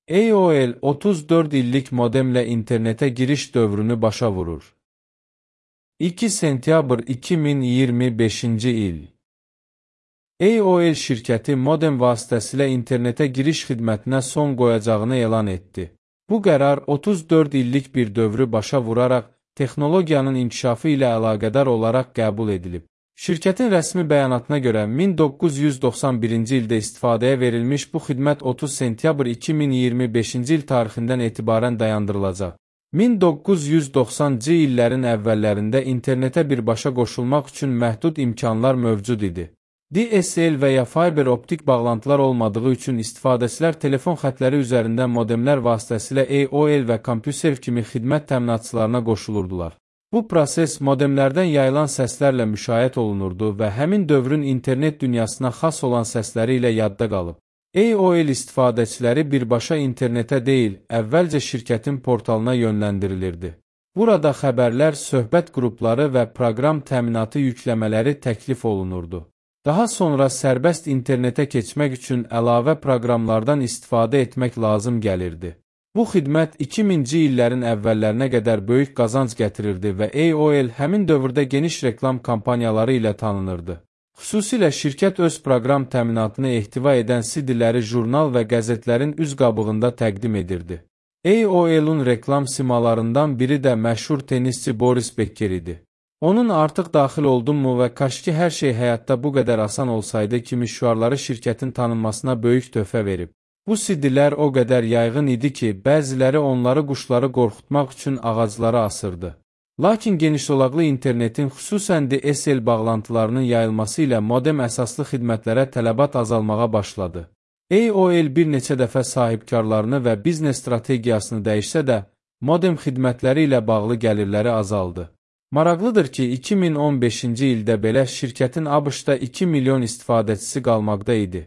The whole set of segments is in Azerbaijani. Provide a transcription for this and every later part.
AOL 34 illik modemle internete giriş dövrünü başa vurur. 2 sentyabr 2025-ci il. AOL şirkəti modem vasitəsilə internetə giriş xidmətinə son qoyacağını elan etdi. Bu qərar 34 illik bir dövrü başa vuraraq texnologiyanın inkişafı ilə əlaqədar olaraq qəbul edilib. Şirkətin rəsmi bəyanatına görə 1991-ci ildə istifadəyə verilmiş bu xidmət 30 sentyabr 2025-ci il tarixindən etibarən dayandırılacaq. 1990-cı illərin əvvəllərində internetə birbaşa qoşulmaq üçün məhdud imkanlar mövcud idi. DSL və ya fiber optik bağlantılar olmadığı üçün istifadəçilər telefon xətləri üzərində modemlər vasitəsilə AOL və CompuServe kimi xidmət təminatçılarına qoşulurdular. Bu proses modemlərdən yayılan səslərlə müşayiət olunurdu və həmin dövrün internet dünyasına xas olan səsləri ilə yadda qalıb. AOL istifadəçiləri birbaşa internetə deyil, əvvəlcə şirkətin portalına yönləndirilirdi. Burada xəbərlər, söhbət qrupları və proqram təminatı yükləmələri təklif olunurdu. Daha sonra sərbəst internetə keçmək üçün əlavə proqramlardan istifadə etmək lazım gəlirdi. Bu xidmət 2000-ci illərin əvvəllərinə qədər böyük qazanc gətirirdi və AOL həmin dövrdə geniş reklam kampaniyaları ilə tanınırdı. Xüsusilə şirkət öz proqram təminatını ehtiva edən CD-ləri jurnal və qəzetlərin üz qabığında təqdim edirdi. AOL-un reklam simalarından biri də məşhur tenisçi Boris Becker idi. Onun "Artıq daxil oldummu" və "Kaş ki hər şey həyatda bu qədər asan olsaydı" kimi şüarları şirkətin tanınmasına böyük töhfə verib. Bu CD-lər o qədər yayğın idi ki, bəziləri onları quşları qorxutmaq üçün ağaclara asırdı. Lakin genişzolaqlı internetin, xüsusən DSL bağlantılarının yayılması ilə modem əsaslı xidmətlərə tələbat azalmağa başladı. AOL bir neçə dəfə sahibkarlarını və biznes strategiyasını dəyişsə də, modem xidmətləri ilə bağlı gəlirləri azaldı. Maraqlıdır ki, 2015-ci ildə belə şirkətin ABŞ-da 2 milyon istifadəçisi qalmaqda idi.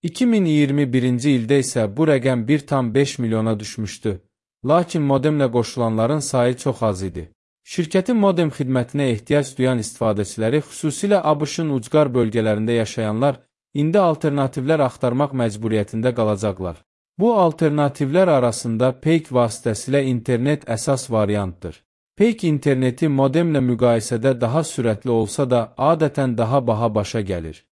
2021-ci ildə isə bu rəqəm 1,5 milyona düşmüşdü. Lakin modemlə qoşulanların sayı çox az idi. Şirkətin modem xidmətinə ehtiyac duyan istifadəçiləri, xüsusilə ABŞ-ın ucqar bölgələrində yaşayanlar, indi alternativlər axtarmaq məcburiyyətində qalacaqlar. Bu alternativlər arasında Peik vasitəsilə internet əsas variantdır. Peik interneti modemlə müqayisədə daha sürətli olsa da, adətən daha baha başa gəlir.